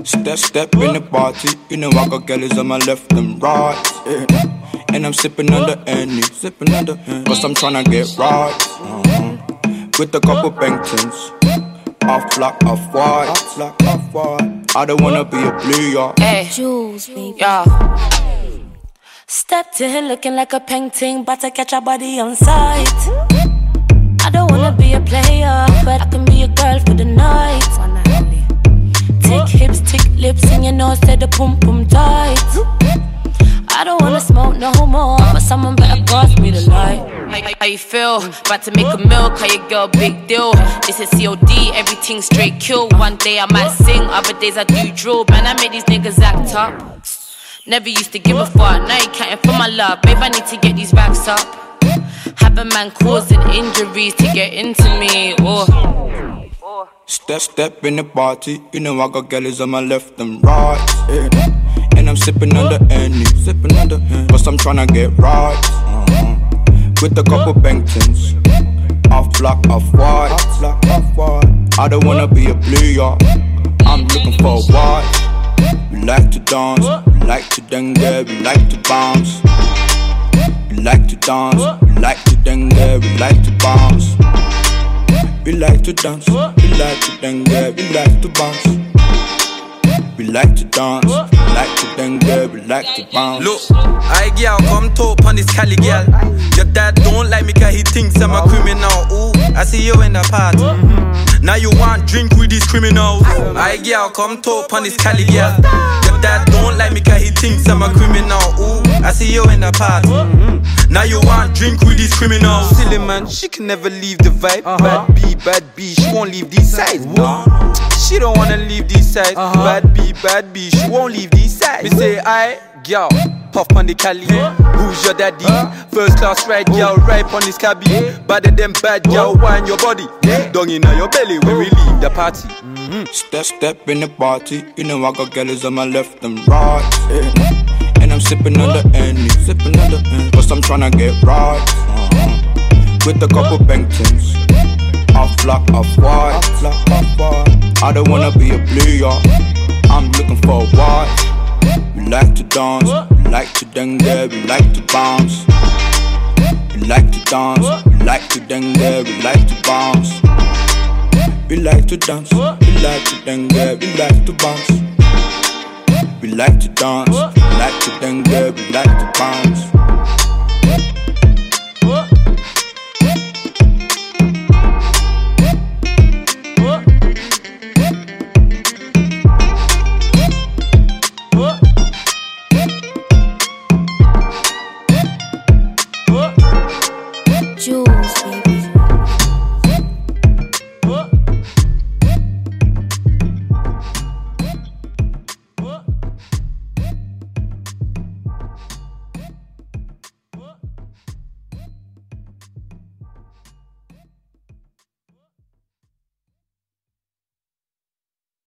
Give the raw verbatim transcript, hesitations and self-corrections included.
Step, step in the party, you know I got girls on my left and right, yeah. And I'm sipping on the Henny, sipping on the Henny, cause I'm tryna get right, uh-huh. With a couple Bengtons, off black, off white, off black, off white. I don't wanna be a blue, yeah. Hey, Jules, yeah. Stepped in looking like a painting, but I catch a body on sight. I don't wanna be a player, but I can be a girl for the night. One night only. Tick hips, tick lips, and your nose said the pum pum tight. I don't wanna smoke no more, but someone better pass me the light. How, how you feel? About to make a meal, call your girl big deal. This is C O D, everything straight kill. One day I might sing, other days I do drill. Man, I made these niggas act up. Never used to give a fuck, now you counting for my love. Babe, I need to get these racks up. Have a man causing injuries to get into me, oh. Step, step in the party, you know I got girls on my left and right, yeah. And I'm sipping on the Henny, sipping on the Henny, cause I'm tryna get right, uh-huh. With a couple Bengtons, off black, off white, off black, off white. I don't wanna be a blue, yeah. I'm looking for a white. We like to dance, we like to dengue, we like to bounce. We like to dance, we like to dengue, we like to bounce. We like to dance, we like to dengue, we like to bounce. We like to dance, we like to dengue, we like to bounce. Look, I girl come talk on this Cali girl. Your dad don't like me cause he thinks I'm a criminal. Ooh, I see you in the party. Mm-hmm. Now you want drink with these criminals. I girl come talk on this Cali girl. Your dad don't like me cause he thinks I'm a criminal. Ooh, I see you in the party. Mm-hmm. Now you want drink with these criminals. Silly man, she can never leave the vibe. Uh-huh. Bad B, bad B, she won't leave these sides. No. She don't wanna leave these sides. Uh-huh. Bad B, bad B, she won't leave these sides. Me say I, girl, puff on the Cali. Who's your daddy? First class ride, girl, right on this cabby. Better than bad, girl, wine your body. Dung in your belly when we leave the party. Mm-hmm. Step, step in the party, you know I got girls on my left and right, yeah. And I'm sipping on the Henny, sipping on the Henny, cause I'm tryna get right, uh-huh. With a couple Bengtons, off black, off white, off black, off white. I don't wanna be a blue, yeah. I'm looking for a white. We like to dance, we like to dengue, we like to bounce. We like to dance, we like to dengue, we like to bounce. We like to dance, we like to dengue, we like to bounce. We like to dance, we like to dengue, we like to bounce.